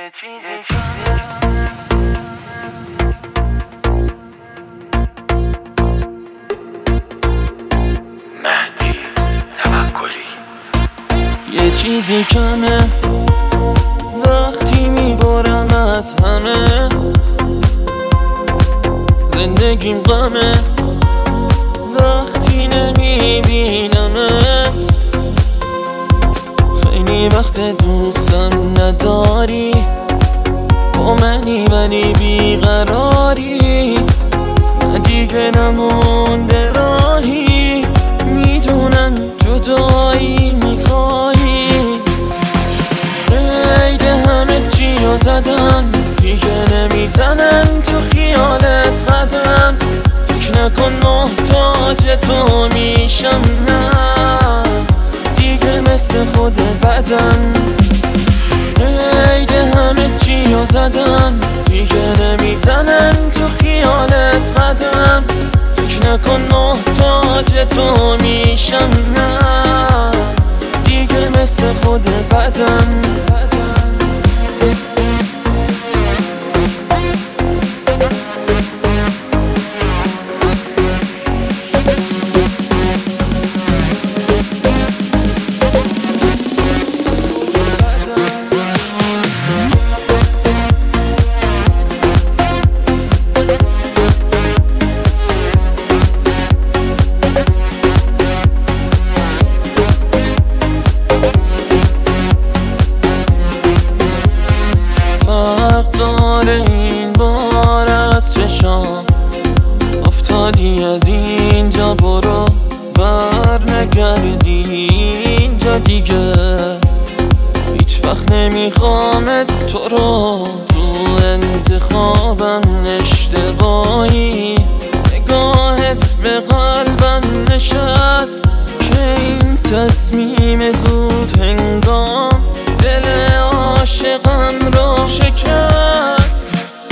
یه چیزی کمه وقتی میبارم از همه، زندگیم غمه وقتی نمیبینمت. خیلی وقت دوستم نداری، با منی ولی بیقراری. نه دیگه نمونده راهی، میدونم جدایی میخوایی. قید همه چیو زدم، دیگه نمیزنم تو خیالت قدم. فکر نکن محتاج تو میشم، نه دیگه مثل خودت بدم. قید همه چیو زدم، دیگه نمیزنم تو خیالت قدم. فکر نکن محتاج تو میشم، نه دیگه مثل خودت بدم. این بار از چشام افتادی، از اینجا برو بر نگردی اینجا دیگه. هیچ وقت نمیخوامت تو رو، تو انتخابم اشتباهی. نگاهت به قلبم نشست که این تصمیم زود هنگام دل عاشقم رو شکست.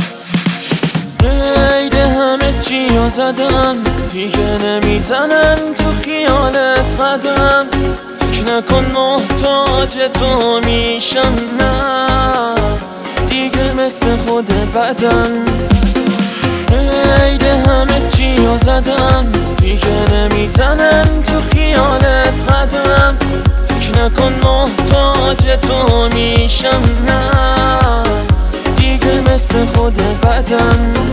قید همه چیو زدم، دیگه نمیزنم تو خیالت قدم. فکر نکن محتاج تو میشم، نه دیگه مثل خودت بدم. قید همه چیو زدم، دیگه نمیزنم تو خیالت قدم. فکر نکن محتاج تو میشم، نه دیگه مثل خودت بدم.